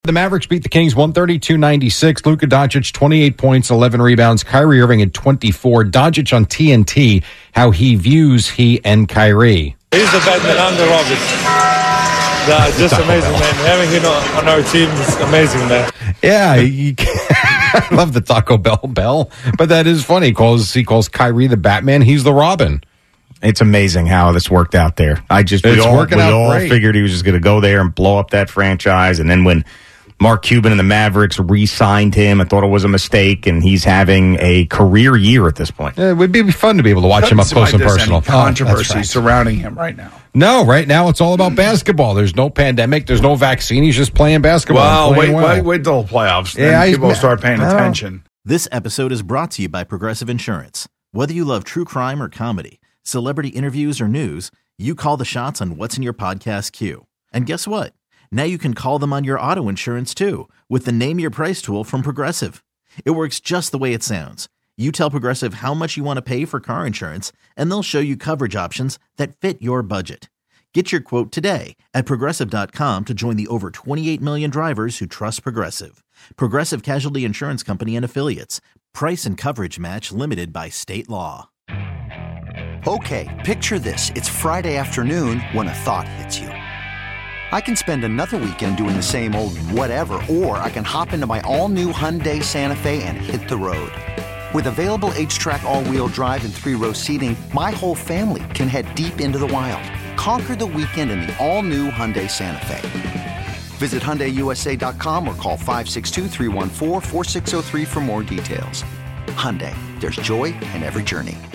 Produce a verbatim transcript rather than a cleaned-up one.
The Mavericks beat the Kings one thirty-two ninety-six. Luka Doncic, twenty-eight points, eleven rebounds. Kyrie Irving at twenty-four. Doncic on T N T, how he views he and Kyrie. He's the best man, I'm the Robin. Yeah, just Taco amazing, Bell. Man. Having him on our team is amazing, man. Yeah, you I love the Taco Bell bell, but that is funny. He calls, he calls Kyrie the Batman. He's the Robin. It's amazing how this worked out there. I just it's we all, working we out all great. figured he was just going to go there and blow up that franchise, and then when Mark Cuban and the Mavericks re-signed him, I thought it was a mistake, and he's having a career year at this point. Yeah, it would be fun to be able to watch him up close and personal. Any controversy oh, right. surrounding him right now. No, right now it's all about basketball. There's no pandemic. There's no vaccine. He's just playing basketball. Well, playing wait, well. wait, wait till the playoffs. Yeah, then people start paying oh. attention. This episode is brought to you by Progressive Insurance. Whether you love true crime or comedy, celebrity interviews or news, you call the shots on what's in your podcast queue. And guess what? Now you can call them on your auto insurance too with the Name Your Price tool from Progressive. It works just the way it sounds. You tell Progressive how much you want to pay for car insurance, and they'll show you coverage options that fit your budget. Get your quote today at Progressive dot com to join the over twenty-eight million drivers who trust Progressive. Progressive Casualty Insurance Company and Affiliates. Price and coverage match limited by state law. Okay, picture this. It's Friday afternoon when a thought hits you. I can spend another weekend doing the same old whatever, or I can hop into my all-new Hyundai Santa Fe and hit the road. With available H-Track all-wheel drive and three-row seating, my whole family can head deep into the wild. Conquer the weekend in the all-new Hyundai Santa Fe. Visit Hyundai U S A dot com or call five six two, three one four, four six zero three for more details. Hyundai, there's joy in every journey.